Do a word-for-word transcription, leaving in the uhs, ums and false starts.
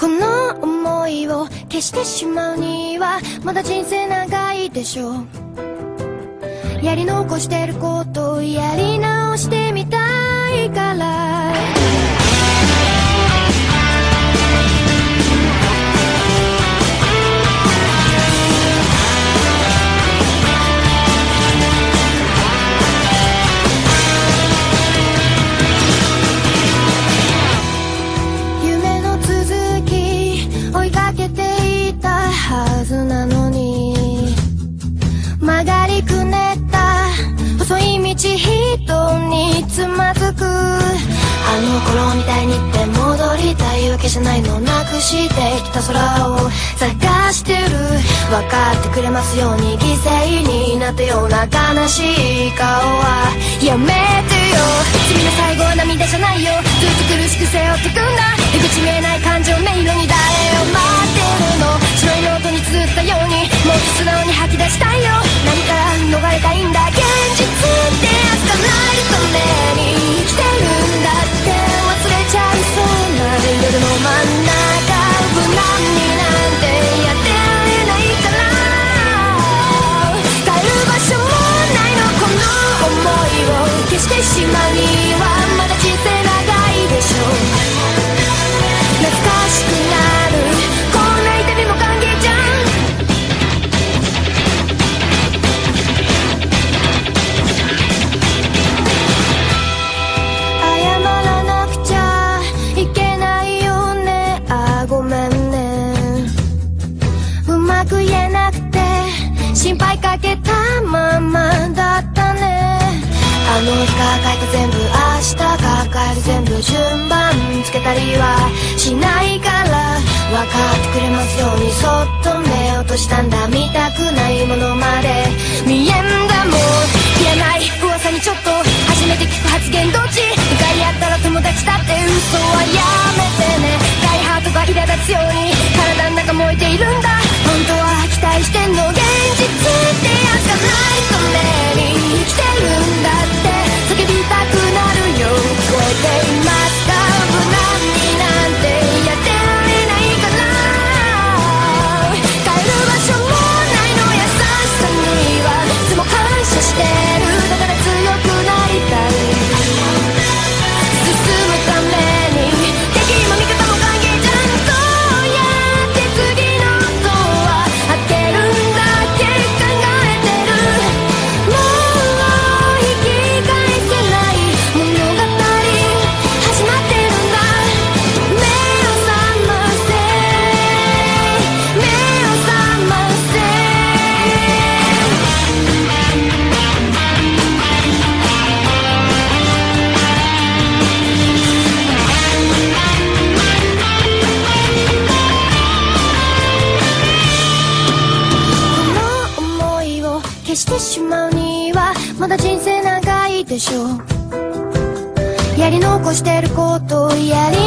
この思いを消してしまうにはまだ人生長いでしょう。やり残してることをやり直してみたいから夢の続き追いかけていたはずなのに曲がりくねった細い道人につまずく。あの頃みたいにって戻りたいわけじゃないの。なくしてきた空を探してる。分かってくれますように犠牲になったような悲しい顔はやめてよ。君の最後は涙じゃないよ。ずっと苦しく背負ってくんだ。出口見えない感情迷路に誰を待ってるの。白いノートに綴ったようにもっと素直に吐き出したいよ。何から逃れたいんだ。現実ってやつかないために生きてるんだって忘れちゃいそうな夜の真ん中無難になんてやってられないから帰る場所もないの。この想いを消してしまうにはまだ人生長いでしょう。懐かしくなるこんな痛みも歓迎じゃん。謝らなくちゃいけないよね。あ、ごめんね。うまく言えなくて心配かけたままだったね。あの日抱えた全部明日抱える全部順番つけたりはしないから分かってくれますようにそっと目を落としたんだ。見たくないものまで見えんだもん。言えない噂にちょっと初めて聞く発言どっち向かい合ったら友達だって嘘はやめてね。大ハートが苛立つように体の中燃えているんだ。本当は期待してんの。現実ってやつがないために生きてるんだって叫びたくなるよ。聞こえていますか。無難になんてやってられないから帰る場所もないの。優しさにはいつも感謝してる。だから強くなりたい。進むために敵も味方も歓迎じゃん。どうやって次のドア開けるんだっけ考えてる。もう引き返せない物語始まってるんだ。目を覚ませ目を覚ませ。この想いを消してしまうにはまだ人生長いでしょう。やり残してることをやり